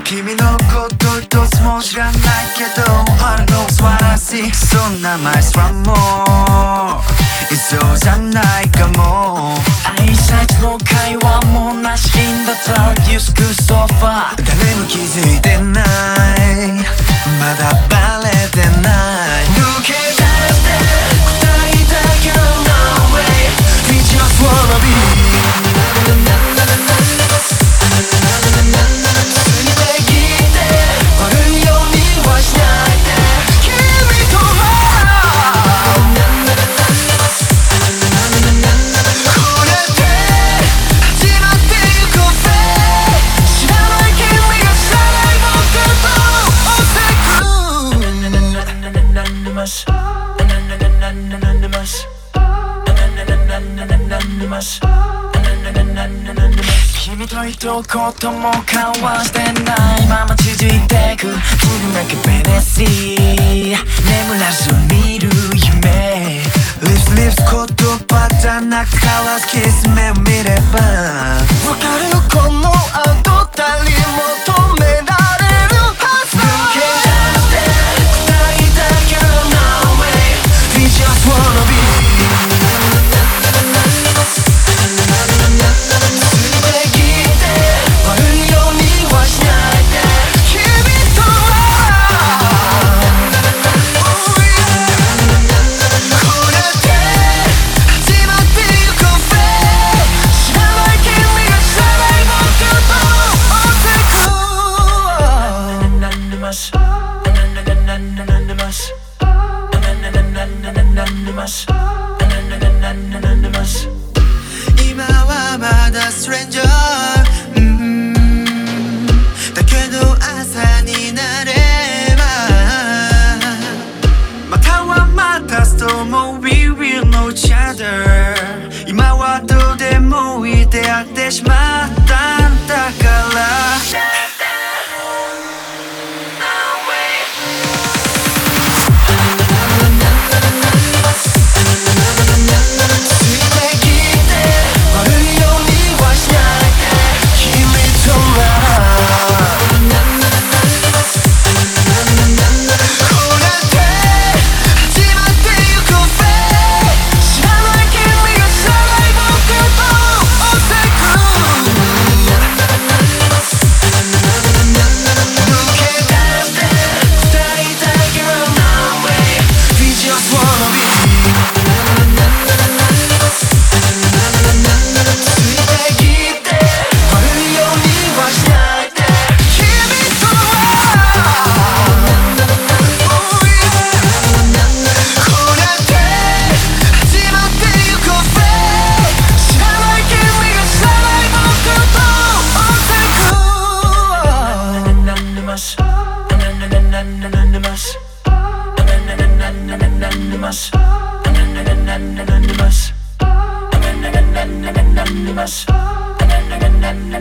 君のこと一つも知らないけどあるの素晴らしいそんなマイストランもいそうじゃないかも挨拶の会話もなしんだったディスクソファー誰も気づいてないまだバレてない抜け出して二人だけの No way We just wanna be君と一言も交わしてないまま続いてく自分だけベネシー眠らず見る夢 Lips 言葉じゃなく交わすキス目を見ればわかるよこの後誰も止められるはず抜け出して二人だけの No way We just wanna be今はまだストレンジャーだけど朝になればまたはまたストーム We will know each other 今はどうでもいい出会ってしまったんだから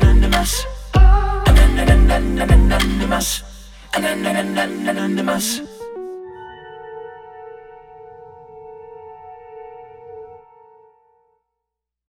Anonymous